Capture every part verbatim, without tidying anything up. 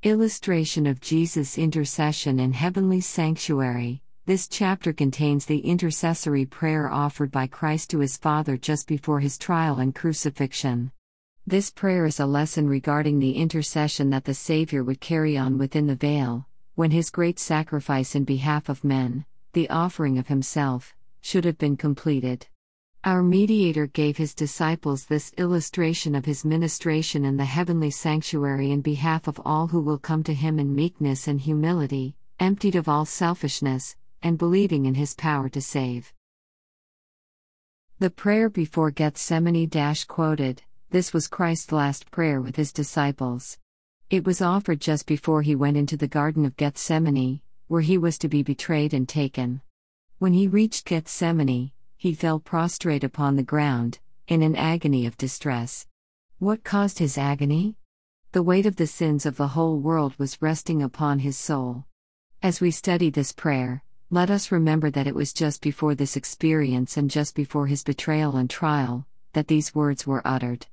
Illustration of Jesus' intercession in heavenly sanctuary. This chapter contains the intercessory prayer offered by Christ to his Father just before his trial and crucifixion. This prayer is a lesson regarding the intercession that the Savior would carry on within the veil, when his great sacrifice in behalf of men, the offering of himself, should have been completed. Our mediator gave his disciples this illustration of his ministration in the heavenly sanctuary in behalf of all who will come to him in meekness and humility, emptied of all selfishness, and believing in his power to save. The prayer before Gethsemane quoted, this was Christ's last prayer with his disciples. It was offered just before he went into the Garden of Gethsemane, where he was to be betrayed and taken. When he reached Gethsemane, he fell prostrate upon the ground, in an agony of distress. What caused his agony? The weight of the sins of the whole world was resting upon his soul. As we study this prayer, let us remember that it was just before this experience and just before his betrayal and trial, that these words were uttered.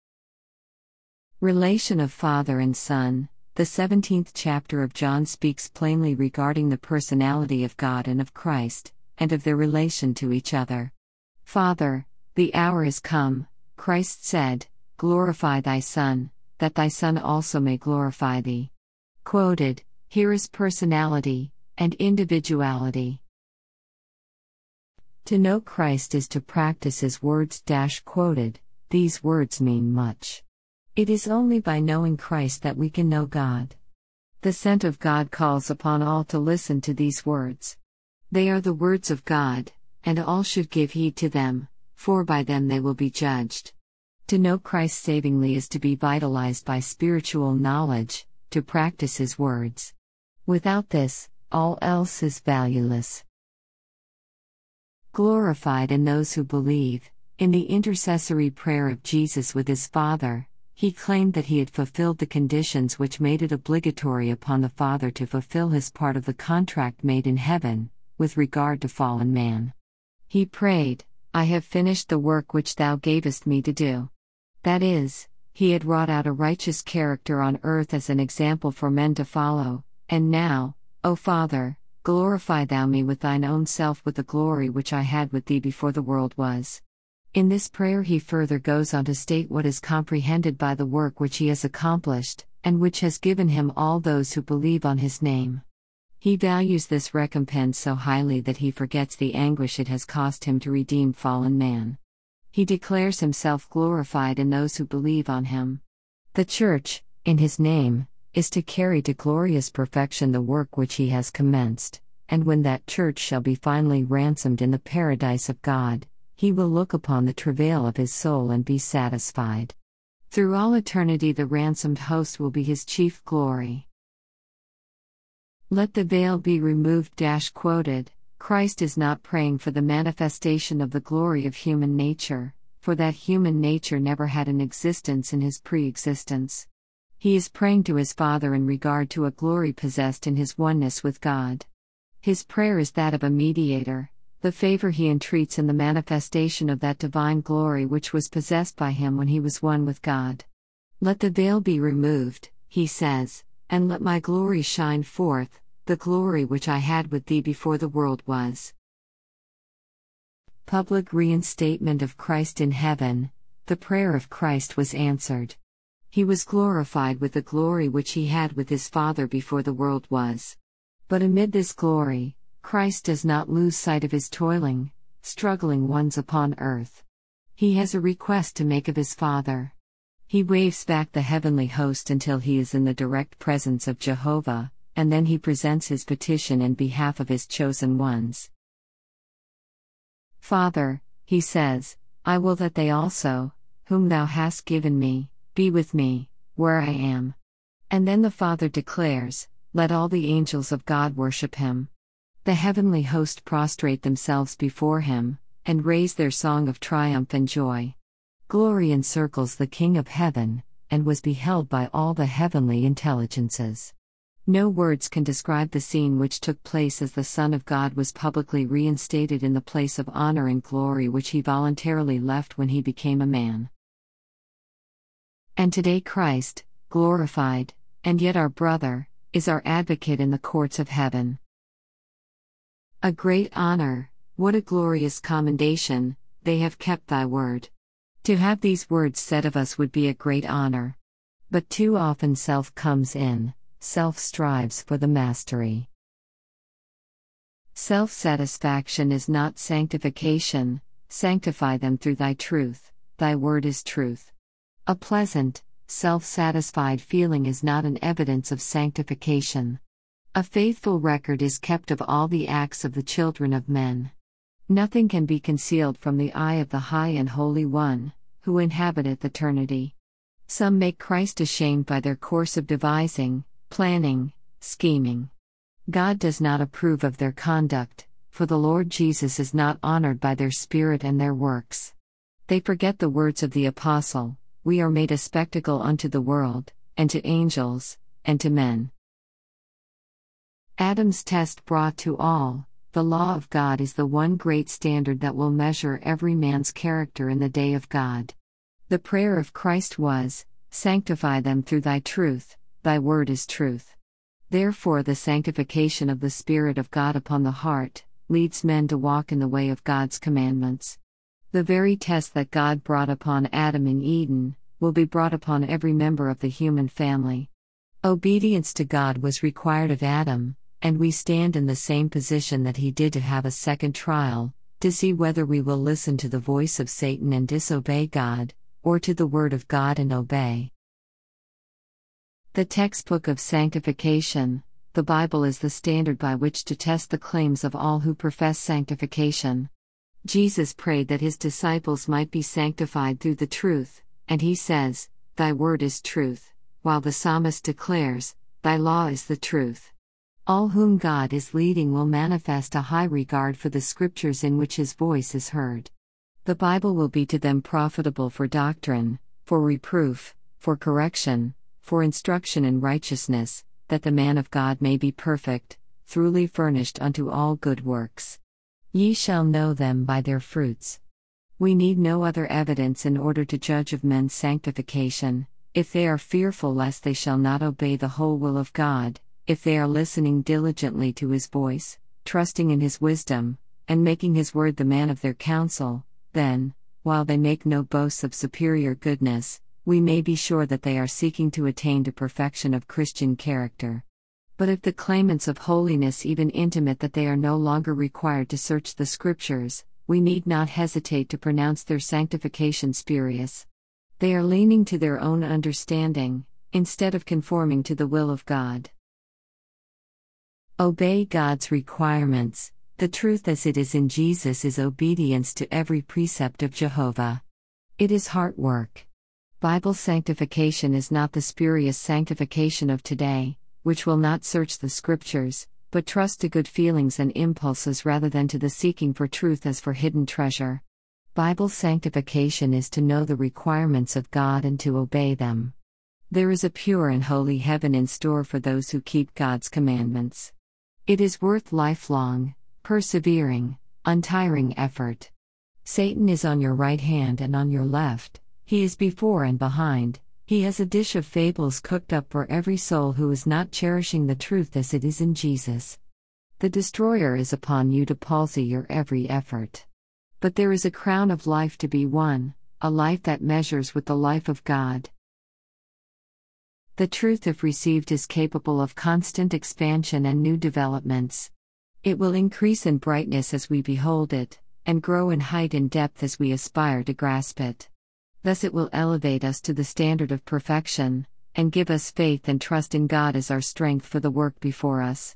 Relation of Father and Son. The seventeenth chapter of John speaks plainly regarding the personality of God and of Christ, and of their relation to each other. Father, the hour is come, Christ said, glorify thy Son, that thy Son also may glorify thee. Quoted, here is personality and individuality. To know Christ is to practice his words. Quoted, these words mean much. It is only by knowing Christ that we can know God. The sent of God calls upon all to listen to these words. They are the words of God, and all should give heed to them, for by them they will be judged. To know Christ savingly is to be vitalized by spiritual knowledge, to practice his words. Without this, all else is valueless. Glorified in those who believe. In the intercessory prayer of Jesus with his Father, he claimed that he had fulfilled the conditions which made it obligatory upon the Father to fulfill his part of the contract made in heaven, with regard to fallen man. He prayed, I have finished the work which thou gavest me to do. That is, he had wrought out a righteous character on earth as an example for men to follow, and now, O Father, glorify thou me with thine own self with the glory which I had with thee before the world was. In this prayer he further goes on to state what is comprehended by the work which he has accomplished, and which has given him all those who believe on his name. He values this recompense so highly that he forgets the anguish it has cost him to redeem fallen man. He declares himself glorified in those who believe on him. The Church, in his name, is to carry to glorious perfection the work which he has commenced, and when that Church shall be finally ransomed in the paradise of God, he will look upon the travail of his soul and be satisfied. Through all eternity the ransomed host will be his chief glory. Let the veil be removed. Quoted, Christ is not praying for the manifestation of the glory of human nature, for that human nature never had an existence in his pre-existence. He is praying to his Father in regard to a glory possessed in his oneness with God. His prayer is that of a mediator, the favor he entreats in the manifestation of that divine glory which was possessed by him when he was one with God. Let the veil be removed, he says, and let my glory shine forth, the glory which I had with thee before the world was. Public reinstatement of Christ in heaven. The prayer of Christ was answered. He was glorified with the glory which he had with his Father before the world was. But amid this glory, Christ does not lose sight of his toiling, struggling ones upon earth. He has a request to make of his Father. He waves back the heavenly host until he is in the direct presence of Jehovah, and then he presents his petition in behalf of his chosen ones. Father, he says, I will that they also, whom thou hast given me, be with me, where I am. And then the Father declares, let all the angels of God worship him. The heavenly host prostrate themselves before him, and raise their song of triumph and joy. Glory encircles the King of heaven, and was beheld by all the heavenly intelligences. No words can describe the scene which took place as the Son of God was publicly reinstated in the place of honor and glory which he voluntarily left when he became a man. And today Christ, glorified, and yet our brother, is our advocate in the courts of heaven. A great honor, what a glorious commendation, they have kept thy word. To have these words said of us would be a great honor. But too often self comes in, self strives for the mastery. Self-satisfaction is not sanctification, sanctify them through thy truth, thy word is truth. A pleasant, self-satisfied feeling is not an evidence of sanctification. A faithful record is kept of all the acts of the children of men. Nothing can be concealed from the eye of the High and Holy One, who inhabiteth eternity. Some make Christ ashamed by their course of devising, planning, scheming. God does not approve of their conduct, for the Lord Jesus is not honored by their spirit and their works. They forget the words of the Apostle, we are made a spectacle unto the world, and to angels, and to men. Adam's test brought to all, the law of God is the one great standard that will measure every man's character in the day of God. The prayer of Christ was, sanctify them through thy truth, thy word is truth. Therefore the sanctification of the Spirit of God upon the heart, leads men to walk in the way of God's commandments. The very test that God brought upon Adam in Eden, will be brought upon every member of the human family. Obedience to God was required of Adam, and we stand in the same position that he did to have a second trial, to see whether we will listen to the voice of Satan and disobey God, or to the word of God and obey. The textbook of sanctification, the Bible is the standard by which to test the claims of all who profess sanctification. Jesus prayed that his disciples might be sanctified through the truth, and he says, thy word is truth, while the psalmist declares, thy law is the truth. All whom God is leading will manifest a high regard for the scriptures in which his voice is heard. The Bible will be to them profitable for doctrine, for reproof, for correction, for instruction in righteousness, that the man of God may be perfect, thoroughly furnished unto all good works. Ye shall know them by their fruits. We need no other evidence in order to judge of men's sanctification, if they are fearful lest they shall not obey the whole will of God, if they are listening diligently to his voice, trusting in his wisdom, and making his word the man of their counsel, then, while they make no boasts of superior goodness, we may be sure that they are seeking to attain to perfection of Christian character. But if the claimants of holiness even intimate that they are no longer required to search the Scriptures, we need not hesitate to pronounce their sanctification spurious. They are leaning to their own understanding, instead of conforming to the will of God. Obey God's requirements. The truth as it is in Jesus is obedience to every precept of Jehovah. It is heart work. Bible sanctification is not the spurious sanctification of today, which will not search the Scriptures, but trust to good feelings and impulses rather than to the seeking for truth as for hidden treasure. Bible sanctification is to know the requirements of God and to obey them. There is a pure and holy heaven in store for those who keep God's commandments. It is worth lifelong, persevering, untiring effort. Satan is on your right hand and on your left, he is before and behind. He has a dish of fables cooked up for every soul who is not cherishing the truth as it is in Jesus. The destroyer is upon you to palsy your every effort. But there is a crown of life to be won, a life that measures with the life of God. The truth, if received, is capable of constant expansion and new developments. It will increase in brightness as we behold it, and grow in height and depth as we aspire to grasp it. Thus it will elevate us to the standard of perfection, and give us faith and trust in God as our strength for the work before us.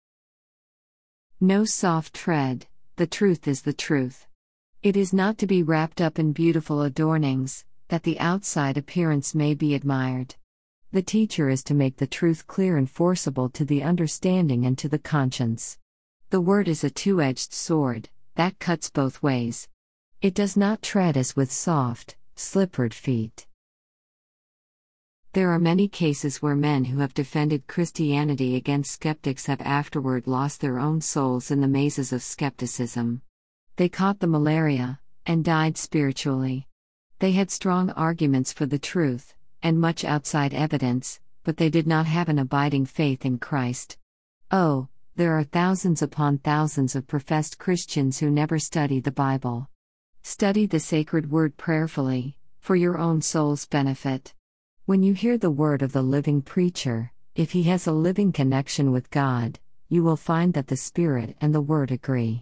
No soft tread, the truth is the truth. It is not to be wrapped up in beautiful adornings, that the outside appearance may be admired. The teacher is to make the truth clear and forcible to the understanding and to the conscience. The word is a two-edged sword, that cuts both ways. It does not tread as with soft, slippered feet. There are many cases where men who have defended Christianity against skeptics have afterward lost their own souls in the mazes of skepticism. They caught the malaria, and died spiritually. They had strong arguments for the truth, and much outside evidence, but they did not have an abiding faith in Christ. Oh, there are thousands upon thousands of professed Christians who never study the Bible. Study the sacred word prayerfully, for your own soul's benefit. When you hear the word of the living preacher, if he has a living connection with God, you will find that the Spirit and the Word agree.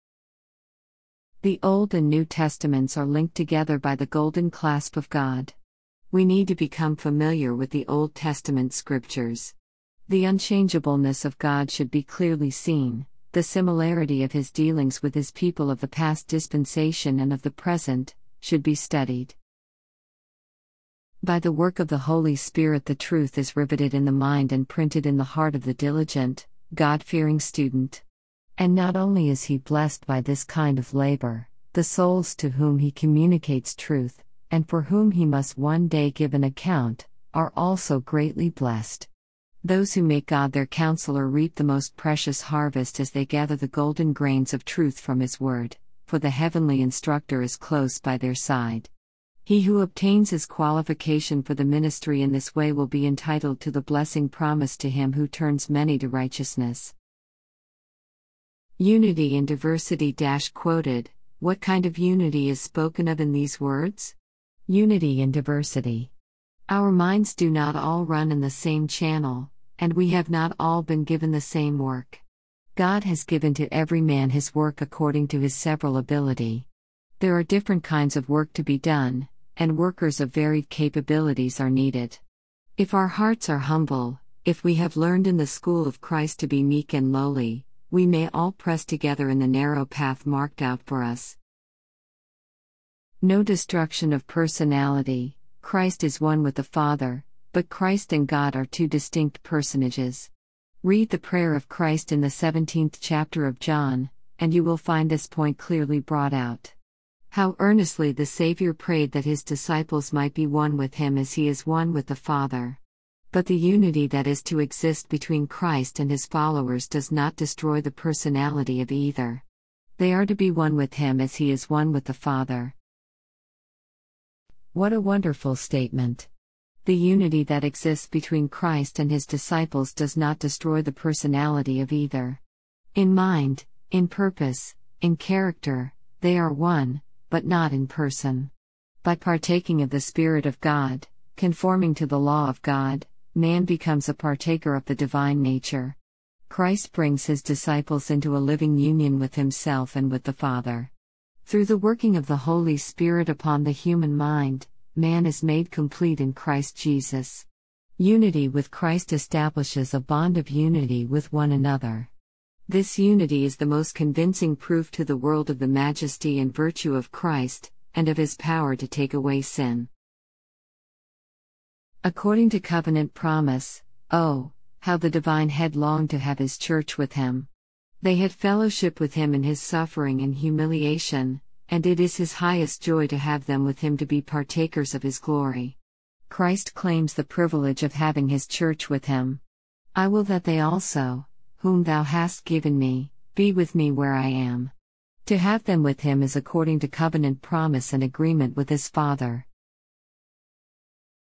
The Old and New Testaments are linked together by the golden clasp of God. We need to become familiar with the Old Testament scriptures. The unchangeableness of God should be clearly seen, the similarity of His dealings with His people of the past dispensation and of the present should be studied. By the work of the Holy Spirit, the truth is riveted in the mind and printed in the heart of the diligent, God-fearing student. And not only is he blessed by this kind of labor, the souls to whom he communicates truth, and for whom he must one day give an account, are also greatly blessed. Those who make God their counselor reap the most precious harvest as they gather the golden grains of truth from His word, for the heavenly instructor is close by their side. He who obtains his qualification for the ministry in this way will be entitled to the blessing promised to him who turns many to righteousness. Unity in diversity dash quoted. What kind of unity is spoken of in these words? Unity in diversity. Our minds do not all run in the same channel, and we have not all been given the same work. God has given to every man his work according to his several ability. There are different kinds of work to be done, and workers of varied capabilities are needed. If our hearts are humble, if we have learned in the school of Christ to be meek and lowly, we may all press together in the narrow path marked out for us. No destruction of personality. Christ is one with the Father, but Christ and God are two distinct personages. Read the prayer of Christ in the seventeenth chapter of John, and you will find this point clearly brought out. How earnestly the Savior prayed that His disciples might be one with Him as He is one with the Father. But the unity that is to exist between Christ and His followers does not destroy the personality of either. They are to be one with Him as He is one with the Father. What a wonderful statement! The unity that exists between Christ and His disciples does not destroy the personality of either. In mind, in purpose, in character, they are one, but not in person. By partaking of the Spirit of God, conforming to the law of God, man becomes a partaker of the divine nature. Christ brings His disciples into a living union with Himself and with the Father. Through the working of the Holy Spirit upon the human mind, man is made complete in Christ Jesus. Unity with Christ establishes a bond of unity with one another. This unity is the most convincing proof to the world of the majesty and virtue of Christ, and of His power to take away sin. According to covenant promise, oh, how the divine head longed to have His church with Him. They had fellowship with Him in His suffering and humiliation, and it is His highest joy to have them with Him to be partakers of His glory. Christ claims the privilege of having His church with Him. I will that they also, whom Thou hast given me, be with me where I am. To have them with Him is according to covenant promise and agreement with His Father.